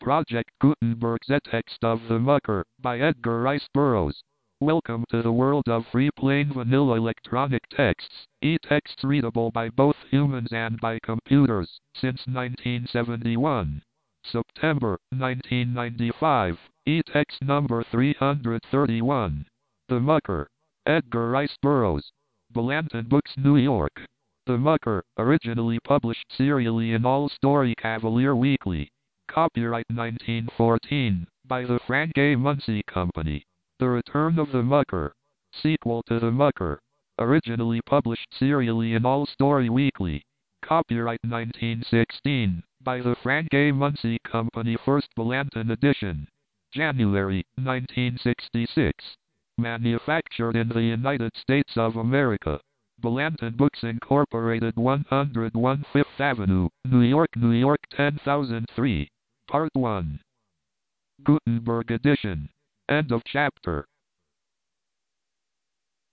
Project Gutenberg. The text of The Mucker by Edgar Rice Burroughs. Welcome to the world of free plain vanilla electronic texts, e-texts readable by both humans and by computers, since 1971. September 1995, e-text number 331. The Mucker. Edgar Rice Burroughs. Blanton Books, New York. The Mucker, originally published serially in All Story Cavalier Weekly. Copyright 1914, by the Frank A. Munsey Company. The Return of the Mucker. Sequel to The Mucker. Originally published serially in All Story Weekly. Copyright 1916, by the Frank A. Munsey Company. First Blanton edition. January 1966. Manufactured in the United States of America. Blanton Books Incorporated, 101 Fifth Avenue, New York, New York 10003. Part 1. Gutenberg edition. End of chapter.